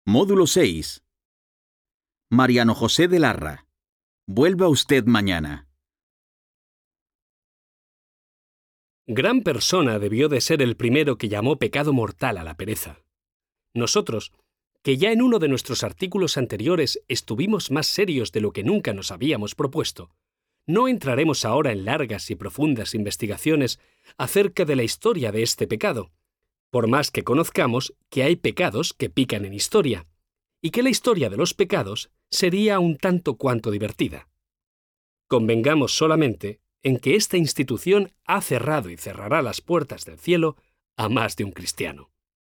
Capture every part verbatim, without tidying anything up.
Módulo seis. Mariano José de Larra. Vuelva usted mañana. Gran persona debió de ser el primero que llamó pecado mortal a la pereza. Nosotros, que ya en uno de nuestros artículos anteriores estuvimos más serios de lo que nunca nos habíamos propuesto, no entraremos ahora en largas y profundas investigaciones acerca de la historia de este pecado, por más que conozcamos que hay pecados que pican en historia, y que la historia de los pecados sería un tanto cuanto divertida. Convengamos solamente en que esta institución ha cerrado y cerrará las puertas del cielo a más de un cristiano.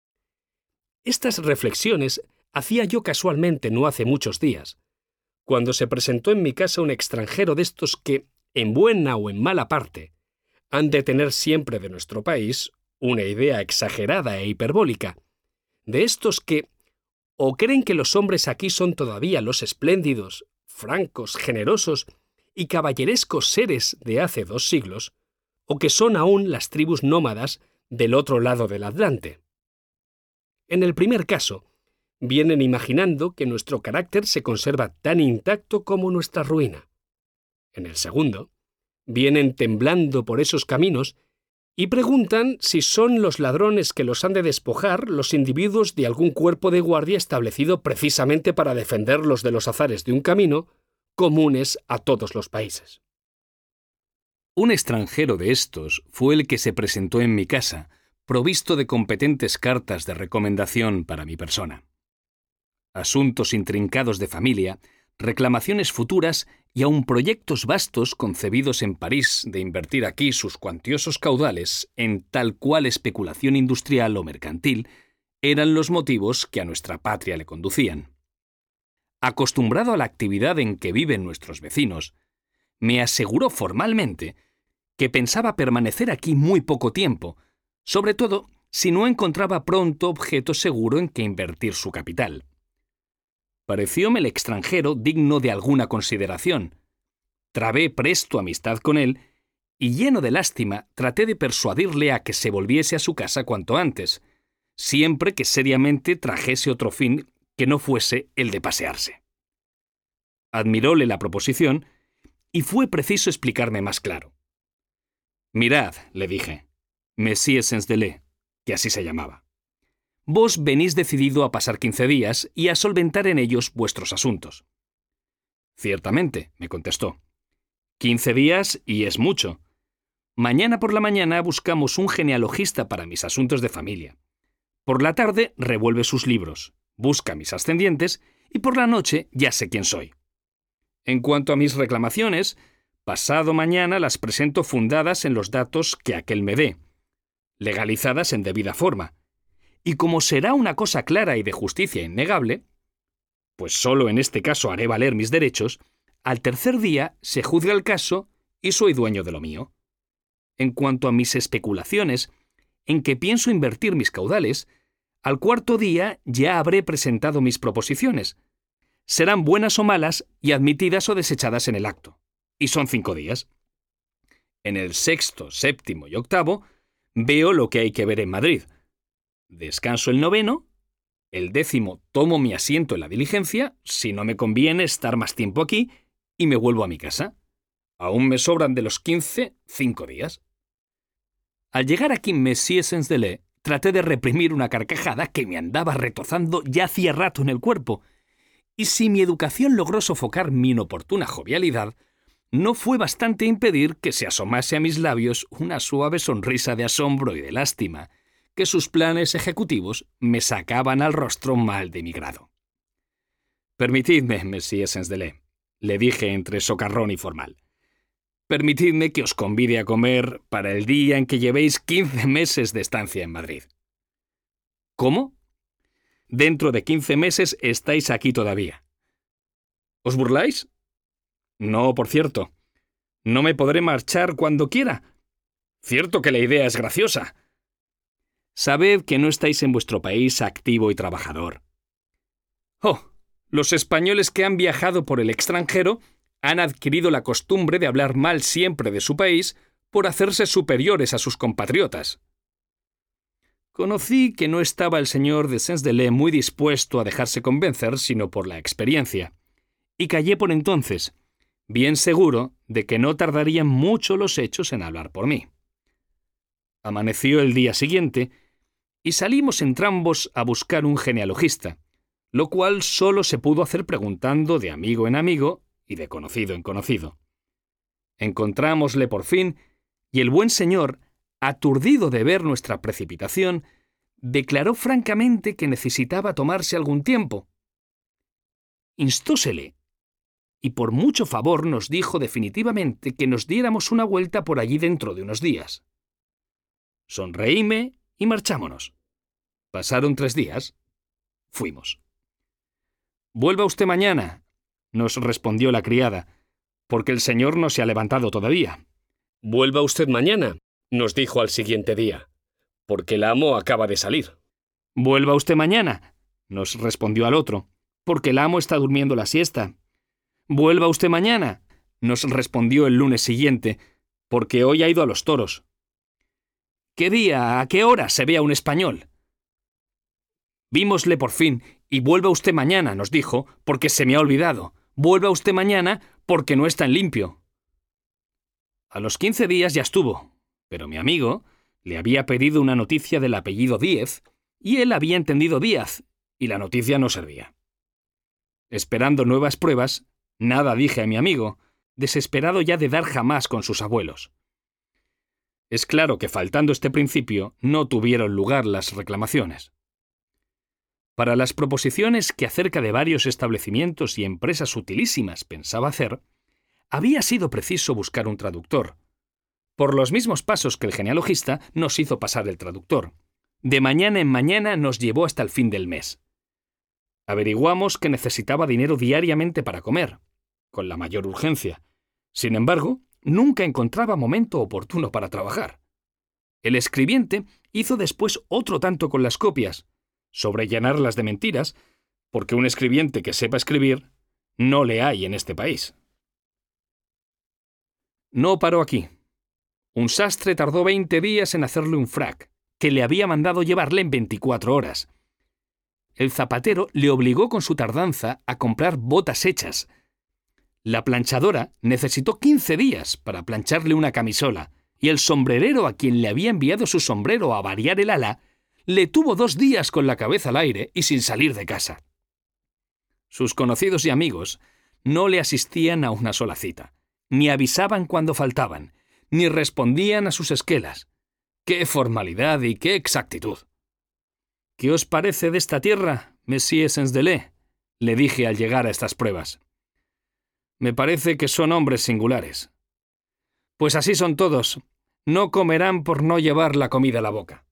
Estas reflexiones hacía yo casualmente no hace muchos días, cuando se presentó en mi casa un extranjero de estos que, en buena o en mala parte, han de tener siempre de nuestro país una idea exagerada e hiperbólica, de estos que o creen que los hombres aquí son todavía los espléndidos, francos, generosos y caballerescos seres de hace dos siglos, o que son aún las tribus nómadas del otro lado del Atlante. En el primer caso, vienen imaginando que nuestro carácter se conserva tan intacto como nuestra ruina. En el segundo, vienen temblando por esos caminos y preguntan si son los ladrones que los han de despojar los individuos de algún cuerpo de guardia establecido precisamente para defenderlos de los azares de un camino comunes a todos los países. Un extranjero de estos fue el que se presentó en mi casa, provisto de competentes cartas de recomendación para mi persona. Asuntos intrincados de familia, reclamaciones futuras y aun proyectos vastos concebidos en París de invertir aquí sus cuantiosos caudales en tal cual especulación industrial o mercantil eran los motivos que a nuestra patria le conducían. Acostumbrado a la actividad en que viven nuestros vecinos, me aseguró formalmente que pensaba permanecer aquí muy poco tiempo, sobre todo si no encontraba pronto objeto seguro en que invertir su capital. Parecióme el extranjero digno de alguna consideración. Trabé presto amistad con él y, lleno de lástima, traté de persuadirle a que se volviese a su casa cuanto antes, siempre que seriamente trajese otro fin que no fuese el de pasearse. Admiróle la proposición y fue preciso explicarme más claro. «Mirad», le dije, «Monsieur Sensdelé», que así se llamaba. Vos venís decidido a pasar quince días y a solventar en ellos vuestros asuntos. Ciertamente, me contestó. Quince días y es mucho. Mañana por la mañana buscamos un genealogista para mis asuntos de familia. Por la tarde revuelve sus libros, busca mis ascendientes y por la noche ya sé quién soy. En cuanto a mis reclamaciones, pasado mañana las presento fundadas en los datos que aquel me dé, legalizadas en debida forma. Y como será una cosa clara y de justicia innegable, pues solo en este caso haré valer mis derechos, al tercer día se juzga el caso y soy dueño de lo mío. En cuanto a mis especulaciones, en que pienso invertir mis caudales, al cuarto día ya habré presentado mis proposiciones. Serán buenas o malas y admitidas o desechadas en el acto. Y son cinco días. En el sexto, séptimo y octavo veo lo que hay que ver en Madrid. Descanso el noveno, el décimo tomo mi asiento en la diligencia, si no me conviene estar más tiempo aquí, y me vuelvo a mi casa. Aún me sobran de los quince, cinco días. Al llegar aquí Monsieur Sensdelé, traté de reprimir una carcajada que me andaba retozando ya hacía rato en el cuerpo, y si mi educación logró sofocar mi inoportuna jovialidad, no fue bastante impedir que se asomase a mis labios una suave sonrisa de asombro y de lástima, que sus planes ejecutivos me sacaban al rostro mal de mi grado. «Permitidme, Monsieur Sensdelé», le dije entre socarrón y formal. «Permitidme que os convide a comer para el día en que llevéis quince meses de estancia en Madrid». «¿Cómo? Dentro de quince meses estáis aquí todavía». «¿Os burláis?» «No, por cierto. No me podré marchar cuando quiera. Cierto que la idea es graciosa. Sabed que no estáis en vuestro país activo y trabajador. Oh, los españoles que han viajado por el extranjero han adquirido la costumbre de hablar mal siempre de su país por hacerse superiores a sus compatriotas. Conocí que no estaba el señor de Sens-Delay muy dispuesto a dejarse convencer sino por la experiencia, y callé por entonces, bien seguro de que no tardarían mucho los hechos en hablar por mí. Amaneció el día siguiente y salimos entrambos a buscar un genealogista, lo cual solo se pudo hacer preguntando de amigo en amigo y de conocido en conocido. Encontrámosle por fin, y el buen señor, aturdido de ver nuestra precipitación, declaró francamente que necesitaba tomarse algún tiempo. Instósele, y por mucho favor nos dijo definitivamente que nos diéramos una vuelta por allí dentro de unos días. Sonreíme y marchámonos. Pasaron tres días. Fuimos. «Vuelva usted mañana», nos respondió la criada, «porque el señor no se ha levantado todavía». «Vuelva usted mañana», nos dijo al siguiente día, «porque el amo acaba de salir». «Vuelva usted mañana», nos respondió al otro, «porque el amo está durmiendo la siesta». «Vuelva usted mañana», nos respondió el lunes siguiente, «porque hoy ha ido a los toros». «¿Qué día, a qué hora se ve a un español?» «Vímosle por fin, y vuelva usted mañana», nos dijo, «porque se me ha olvidado. Vuelva usted mañana, porque no está en limpio». A los quince días ya estuvo, pero mi amigo le había pedido una noticia del apellido Díez, y él había entendido Díaz, y la noticia no servía. Esperando nuevas pruebas, nada dije a mi amigo, desesperado ya de dar jamás con sus abuelos. Es claro que faltando este principio no tuvieron lugar las reclamaciones. Para las proposiciones que acerca de varios establecimientos y empresas utilísimas pensaba hacer, había sido preciso buscar un traductor. Por los mismos pasos que el genealogista nos hizo pasar el traductor. De mañana en mañana nos llevó hasta el fin del mes. Averiguamos que necesitaba dinero diariamente para comer, con la mayor urgencia. Sin embargo, nunca encontraba momento oportuno para trabajar. El escribiente hizo después otro tanto con las copias, sobrellenarlas de mentiras, porque un escribiente que sepa escribir no le hay en este país. No paró aquí. Un sastre tardó veinte días en hacerle un frac, que le había mandado llevarle en veinticuatro horas. El zapatero le obligó con su tardanza a comprar botas hechas. La planchadora necesitó quince días para plancharle una camisola, y el sombrerero a quien le había enviado su sombrero a variar el ala, le tuvo dos días con la cabeza al aire y sin salir de casa. Sus conocidos y amigos no le asistían a una sola cita, ni avisaban cuando faltaban, ni respondían a sus esquelas. ¡Qué formalidad y qué exactitud! «¿Qué os parece de esta tierra, Monsieur Sens-Delay?», le dije al llegar a estas pruebas. «Me parece que son hombres singulares». «Pues así son todos. No comerán por no llevar la comida a la boca».